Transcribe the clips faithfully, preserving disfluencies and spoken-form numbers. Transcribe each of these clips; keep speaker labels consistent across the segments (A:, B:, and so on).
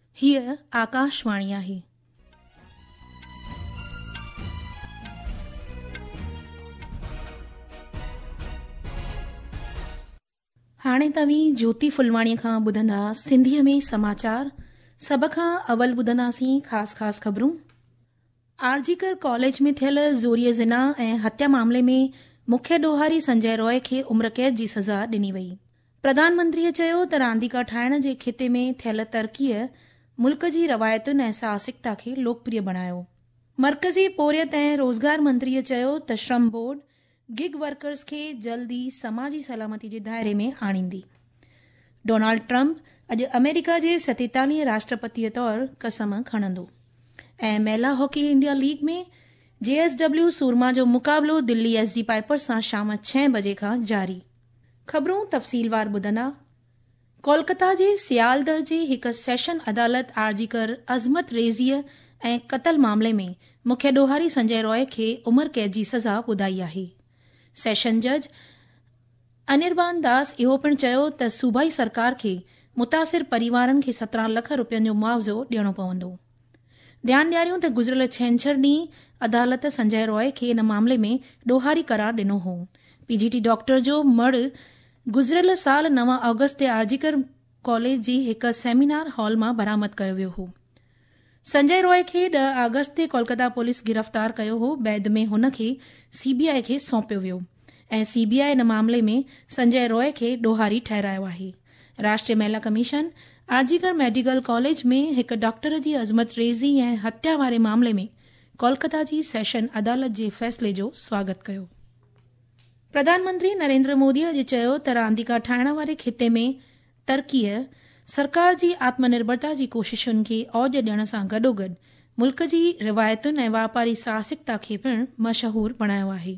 A: हीअ आकाशवाणी आहे। हाणे तव्हीं ज्योति फुलवाणीअ खां ॿुधंदा सिंधीअ में समाचार। सभ खां अवल ॿुधंदासीं ख़ासि ख़ासि ख़बरूं। आरजीकर कॉलेज में थियल ज़ोरीअ ज़िना ऐं हत्या मामले में मुख्य ॾोहारी संजय रॉय खे उम्र कैद जी सज़ा ॾिनी वई। प्रधानमंत्रीअ चयो त रांदीका ठाहिण जे खिते में थियल तरक़ीअ मुल्क जी रवायतुनि ऐं साहसिकता खे लोकप्रिय बणायो। मर्कज़ी पोरियत ऐं रोज़गार मंत्रीअ चयो त श्रम बोर्ड गिग वर्कर्स खे जल्द ई समाजी सलामती जे दायरे में आणींदी। डोनाल्ड ट्रंप अॼु अमेरिका जे सतेतालीह राष्ट्रपतिअ तौरु कसम खणंदो। ऐं महिला हॉकी इंडिया लीग में जेएसडब्ल्यू सूरमा जो मुक़ाबिलो दिल्ली एसजी पाइपर्स सां शाम छह बजे खां जारी। ख़बरूं तफ़सीलवार ॿुधंदा। कोलकाता जे सियालदह जे हिक सेशन अदालत आरजीकर अज़मत रेज़ीअ ऐं क़तल मामले में मुख्य ॾोहारी संजय रॉय खे उम्र कैद जी सज़ा ॿुधाई आहे। सेशन जज अनिरबान दास इहो पिणु चयो त सूबाई सरकार खे मुतासिर परिवारनि खे सत्रहं लख रुपयनि जो मुआवज़ो ॾियणो पवंदो। ध्यानु ॾियारियूं त गुज़िरियल छंछरु ॾींहुं अदालत संजय रॉय खे इन मामले में ॾोहारी करार ॾिनो हो। पीजीटी डॉक्टर जो मड़ गुज़िरियल साल नव अगस्त ते आरजीकर कॉलेज जी हिक सेमिनार हॉल मां बरामद कयो वियो हो। संजय रॉय खे ॾह अगस्त ते कोलकाता पुलिस गिरफ़्तार कयो हो। बैद में हुन खे सीबीआई खे सौंपियो वियो ऐं सीबीआई इन मामले में संजय रॉय खे ॾोहारी ठहिरायो आहे। राष्ट्रीय महिला कमीशन आरजीकर मेडिकल कॉलेज में हिक डॉक्टर जी अज़मत रेज़ी ऐं हत्या वारे मामले में कोलकाता जी सेशन अदालत जे फ़ैसिले जो स्वागत कयो। प्रधानमंत्री नरेंद्र मोदी अॼु चयो त रांदीका ठाहिण वारे खिते में तरक़ीअ सरकार जी आत्मनिर्भरता जी कोशिशुनि खे औज ॾियण सां गॾोगॾु मुल्क जी रिवायतुनि ऐं वापारी साहसिकता खे पिणु मशहूर बणायो आहे।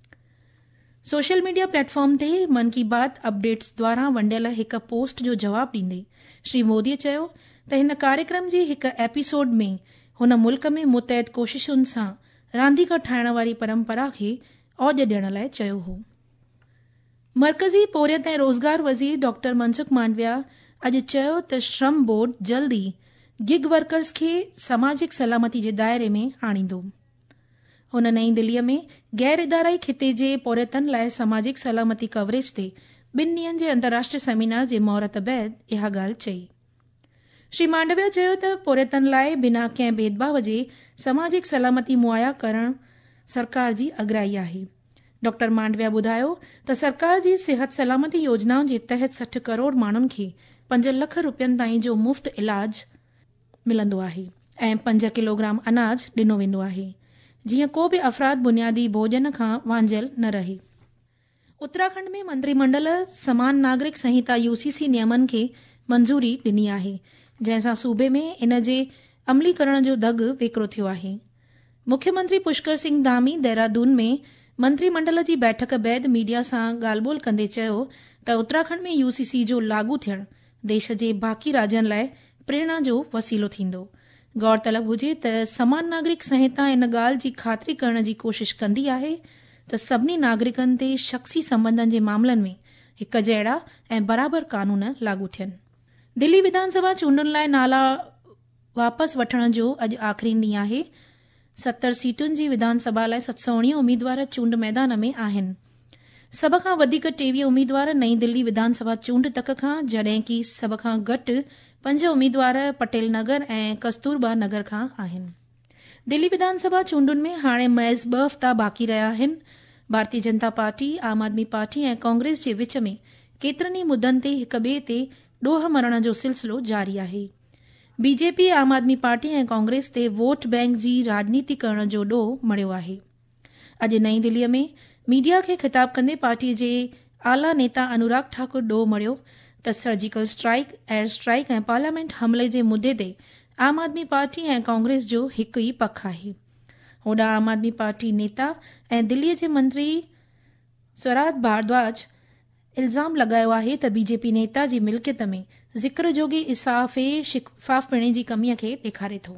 A: सोशल मीडिया प्लेटफॉर्म ते मन की बात अपडेट्स द्वारा वंडियल हिक पोस्ट जो जवाब ॾींदे श्री मोदीअ चयो त हिन कार्यक्रम जे हिक एपिसोड में हुन मुल्क में मुतहद कोशिशुनि सां रांदीका ठाहिण वारी परंपरा खे औज ॾियण लाइ चयो हो। मर्कज़ी पोरियत ऐं रोज़गार वज़ीर डॉक्टर मनसुख मांडविया अॼु चयो त श्रम बोर्ड जल्द ई गिग वर्कर्स खे समाजिक सलामती जे दायरे में आणींदो। हुन नई दिल्लीअ में गैर इदाराई खिते जे पोरियतनि लाइ समाजिक सलामती कवरेज ते ॿिनि ॾींहनि जे अंतर्राष्ट्रीय सेमिनार जे महूरत बैदि इहा ॻाल्हि चई। श्री मांडविया चयो त पोरियतनि लाइ बिना कंहिं भेदभाव जे समाजिक सलामती मुहैया करणु सरकार जी अॻराई आहे। डॉक्टर मांडविया ॿुधायो त सरकार जी सिहत सलामती योजनाउनि जे तहत सठ करोड़ माण्हुनि खे पंज लख रुपयनि ताईं जो मुफ़्त इलाज मिलंदो आहे ऐं पंज किलोग्राम अनाज ॾिनो वेंदो आहे जीअं को बि अफ़राद बुनियादी भोजन खां वांझियल न रहे। उत्तराखंड में मंत्रिमंडल समान नागरिक संहिता यूसीसी नियमनि खे मंज़ूरी ॾिनी आहे, जंहिंसां सूबे में इन जे अमलीकरण जो दग वेकिरो थियो आहे। मुख्यमंत्री पुष्कर सिंह धामी देहरादून में मंत्रिमंडल जी बैठक बैदि मीडिया सां ॻाल्हि ॿोल कंदे चयो त उत्तराखंड में यूसीसी जो लागू थियणु देश जे बाक़ी राज्यनि लाइ प्रेरणा जो वसीलो थींदो। गौरतलब हुजे त समान नागरिक संहिता इन ॻाल्हि जी ख़ातिरी करण जी कोशिश कंदी आहे त सभिनी नागरिकनि ते शख़्सी संबंधनि जे मामलनि में हिक जहिड़ा ऐं बराबरि कानून लागू थियनि। दिल्ली विधानसभा चूंडुनि लाइ नाला वापसि वठण जो अॼु आख़िरी ॾींहुं आहे। सतरि सीटुनि जी विधानसभा लाइ सत सौ उणिवीह उमीदवार चूंड मैदान में आहिनि। सभ खां वधीक टेवीह उमीदवार नईं दिल्ली विधानसभा चूंड तक खां, जॾहिं की सभ खां घटि पंज उमीदवार पटेल नगर ऐं कस्तूरबा नगर खां आहिनि। दिल्ली विधानसभा चूंडुनि में हाणे महज़ ॿ हफ़्ता बाक़ी रहिया आहिनि। भारतीय जनता पार्टी, आम आदमी पार्टी ऐं कांग्रेस जे विच में केतिरनि ई मुद्दनि ते हिक ॿिए ते ॾोह मरण जो सिलसिलो जारी आहे। बीजेपी, आम आदमी पार्टी ऐं कांग्रेस ते वोट बैंक जी राजनीति करण जो ॾोह मड़ियो आहे। अॼु नईं दिल्लीअ में मीडिया खे ख़िताब कंदे पार्टीअ जे आला नेता अनुराग ठाकुर ॾोह मड़ियो त सर्जिकल स्ट्राइक, एयर स्ट्राइक ऐं पार्लियामेंट हमले जे मुद्दे ते आम आदमी पार्टी ऐं कांग्रेस जो हिकु ई पक्ष आहे। होॾां आम आदमी पार्टी नेता ऐं दिल्लीअ जे मंत्री स्वराज भारद्वाज इल्ज़ाम लॻायो आहे त बीजेपी नेता जी मिल्कियत में ज़िक्र जोगी इसाफ़े शिफ़ाफ़पणे जी कमीअ खे ॾेखारे थो।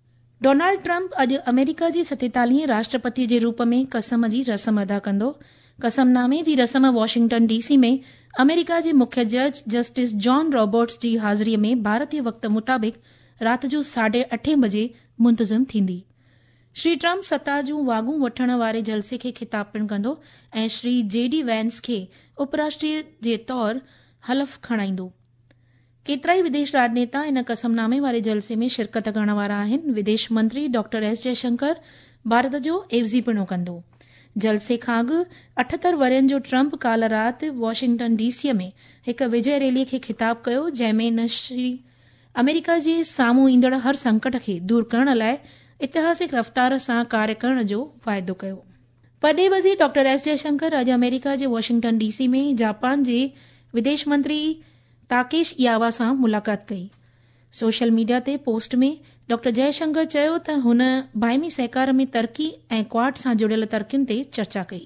A: डोनाल्ड ट्रंप अॼु अमेरिका जी सतेतालीह राष्ट्रपति जे रूप में कसम जी रस्म अदा कंदो। कसमनामे जी रस्म वॉशिंगटन डीसी में अमेरिका जे मुख्य जज जस्टिस जॉन रॉबर्ट्स जी हाज़िरीअ में भारतीय वक़्त मुताबिक़ राति जो साढे अठे बजे मुंतज़िम थींदी। श्री ट्रम्प सत्ता जूं वागूं वठण वारे जलसे खे ख़िताब पिणु कंदो ऐं श्री जे डी वैंस खे उपराष्ट्रपति जे तौर हलफ़ खणाईंदो। केतिरा ई विदेश राजनेता इन कसमनामे वारे जलसे में शिरकत करण वारा आहिनि। विदेश मंत्री डॉक्टर एस जयशंकर भारत जो एवज़ी पिणो कंदो। जलसे खां अॻु अठहतरि वरियनि जो ट्रम्प काल्ह राति वॉशिंगटन डीसीअ में हिक विजय रैलीअ खे ख़िताब कयो, जंहिं में श्री अमेरिका जे साम्हूं ईंदड़ हर संकट खे दूर करण लाइ ऐतिहासिक रफ़्तार सां कार्य करण जो वाइदो कयो। परॾे वज़ीर डॉक्टर एस जयशंकर अॼु अमेरिका जे वॉशिंगटन डीसी में जापान जे विदेश मंत्री ताकेश इयावा सां मुलाक़ात कई। सोशल मीडिया ते पोस्ट में डॉक्टर जयशंकर चयो त हुन बाहिमी सहकार में तरक़ी ऐं क्वाड सां जुड़ियल तरक़ियुनि ते चर्चा कई।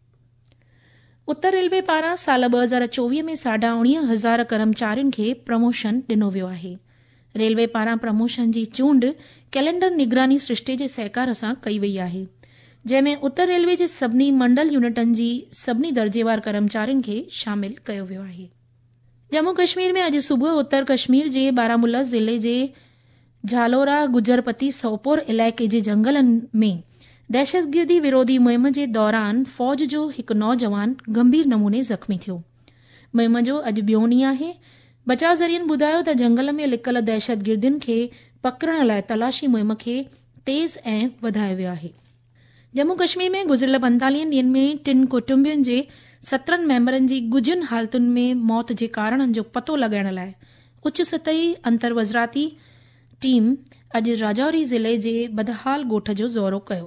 A: उत्तर रेलवे पारां साल ॿ हज़ार चोवीह में साढा उणिवीह हज़ार कर्मचारियुनि खे प्रमोशन ॾिनो वियो आहे। रेलवे पारां प्रमोशन जी चूंड कैलेंडर निगरानी सृष्टि जे सहकार सां कई वई आहे, जंहिंमें उत्तर रेलवे जे सभिनी मंडल यूनिटनि जी सभिनी दर्जेवार कर्मचारियुनि खे शामिल कयो वियो आहे। जम्मू कश्मीर में अॼु सुबुह उत्तर कश्मीर जे बारामुला ज़िले जे झालोरा गुजरपती सोपोर इलाइक़े जे जंगलनि में दहशतगिर्दी विरोधी मुहिम जे दौरान फ़ौज जो हिकु नौजवान गंभीर नमूने ज़ख़्मी थियो। मुहिम जो अॼु ॿियों ॾींहुं आहे। बचाव ज़रियनि ॿुधायो त जंगल में लिकल दहशतगिर्दियुनि खे पकड़ण लाइ तलाशी मुहिम खे तेज़ ऐं वधायो वियो आहे। जम्मू कश्मीर में गुज़िरियल पंतालीह ॾींहनि में टिन कुटुंबियुनि जे सत्रहनि मेंबरनि जी गुझियुनि हालतुनि में मौत जे कारणनि जो पतो लॻाइण लाइ उच सतही अंतरवज़राती टीम अॼु राजौरी ज़िले जे बदहाल ॻोठ जो दौरो कयो।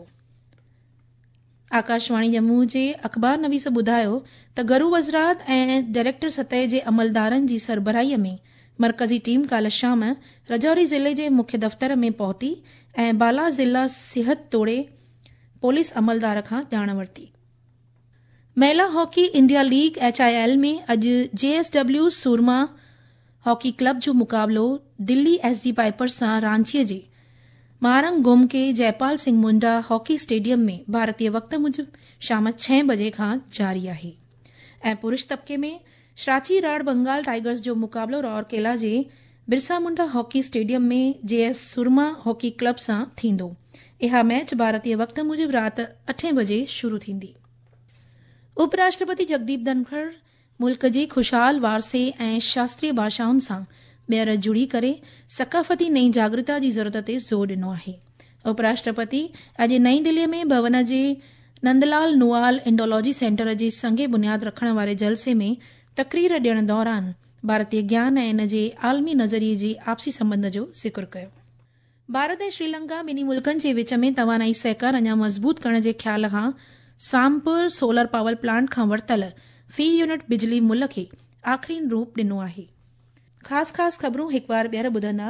A: आकाशवाणी जम्मू जे अख़बार नवीस ॿुधायो त गरू वज़रात ऐं डायरेक्टर सतह जे अमलदारनि जी सरबराहीअ में मरकज़ी टीम काल्ह शाम राजौरी ज़िले जे मुख्य दफ़्तर में पहुती ऐं बाला ज़िला सिहत तोड़े पुलिस अमलदार खां ॼाण वरिती। महिला Hockey India League H I L में अॼु J S W Soorma hockey club जो मुक़ाबलो दिल्ली एस जी पाइपर्स सां रांचीअ जे महारंग गुम के जयपाल सिंह मुंडा हॉकी स्टेडियम में भारतीय वक़्त मूजिबि शाम छह बजे खां जारी आहे ऐं पुरुष तबके में शराची राड़ बंगाल टाइगर्स जो मुक़ाबलो राउरकेला जे बिरसा मुंडा हॉकी स्टेडियम में J S Soorma hockey club सां थींदो। इहा मैच भारतीय वक़्त मूजिबि राति अठे बजे शुरू थींदी। उपराष्ट्रपति जगदीप धनखड़ मुल्क जे खुशहाल वारसे ऐं शास्त्रीय भाषाउनि सां ॿीहर जुड़ी करे सकाफ़ती नई जागरूकता जी ज़रूरत ते ज़ोर ॾिनो आहे। उपराष्ट्रपति अॼु नईं दिल्लीअ में भवन जे नंदलाल नुआल इंडोलॉजी सेंटर जी संगे बुनियाद रखण वारे जलसे में तक़रीर ॾियण दौरान भारतीय ज्ञान ऐं इन जे आलमी नज़रिये जे आपसी संबंध जो ज़िक्र कयो। भारत ऐं श्रीलंका ॿिन्ही मुल्कनि जे विच में तवानाई सहकार अञा मज़बूत करण जे ख़्याल खां सामपुर सोलर पावर प्लांट खां वरितल फी यूनिट बिजली मुल्क खे आख़िरी रूप ॾिनो आहे। ख़ासि ख़ासि ख़बरूं हिकु बार ॿीहर ॿुधंदा।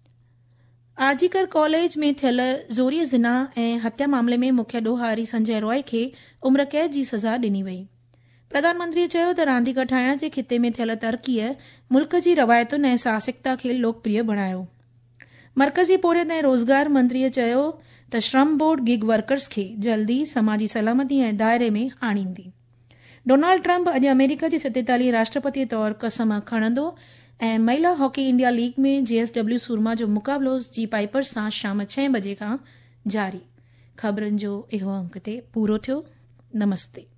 A: आरजीकर कॉलेज में थियल ज़ोरीअ ज़िना ऐं हत्या मामले में मुख्य ॾोहारी संजय रॉय खे उम्र कैद जी सज़ा ॾिनी वई। प्रधानमंत्रीअ चयो त रांदीगर ठाहिण जे खिते में थियल तरक़ीअ मुल्क जी रवायतुनि ऐं साहसिकता खे लोकप्रिय बणायो। मरकज़ी पोरियत ऐं रोज़गार मंत्रीअ चयो त श्रम बोर्ड गिग वर्कर्स खे जल्दी समाजी सलामती ऐं दायरे में आणींदी। डोनाल्ड ट्रम्प अॼु अमेरिका जे सतेतालीह राष्ट्रपति तौरु कसम खणंदो ऐं महिला हॉकी इंडिया लीग में जे एस डब्ल्यू सूरमा जो मुक़ाबलो जी पाइपर्स सां शाम छह बजे खां जारी। ख़बरुनि जो इहो अंक ते पूरो थियो। नमस्ते।